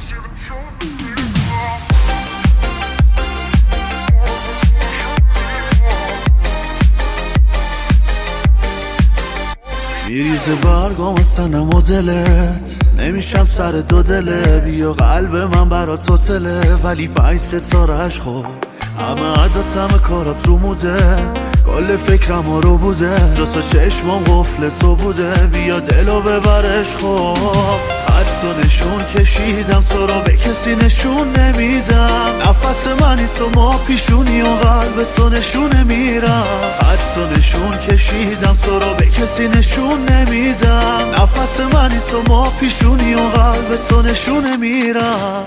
میریزه برگام از تنم و دلت، نمیشم سر دو دله. بیا قلب من برات هتله، ولی 5 ستاره‌اش خب همه عدد همه کارات رو موده. کل فکرم رو بوده، 2 تا چشمام قفل تو بوده. بیا دلو ببرش خب، حدس و نشون کشیدم تو رو به کسی نشون نمیدم. نفس منی تو ما پیشونی و قلب تو نشونه میرم. حدس و نشون کشیدم تو رو به کسی نشون نمیدم. نفس منی تو ما پیشونی و قلب تو نشونه میرم.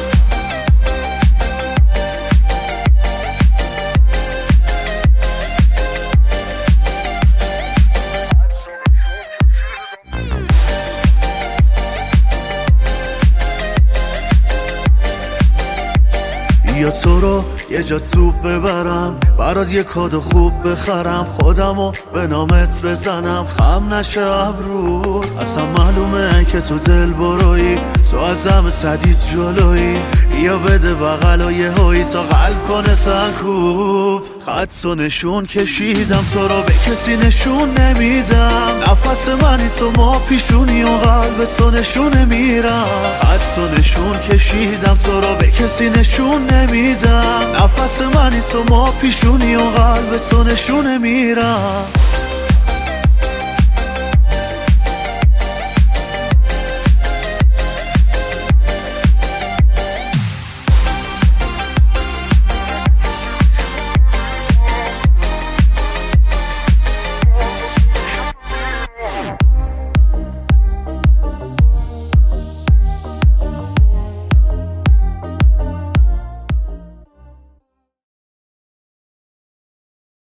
یا تو رو یه جا توپ ببرم، برات یه کادو خوب بخرم. خودمو به نامت بزنم، خم نشه ابرود. اصلا معلومه که تو دل بروی، تو از همه صدید جلوی. بیا بده بغل و یه هایی تا قلب کنه سنکوب. حدس و نشون کشیدم تو رو به کسی نشون نمیدم. نفس منی تو ما پیشونی و قلب تو نشونه میرم. حدس و نشون کشیدم تو رو به کسی نشون نمیدم. نفس منی تو ما پیشونی و قلب تو نشونه میرم.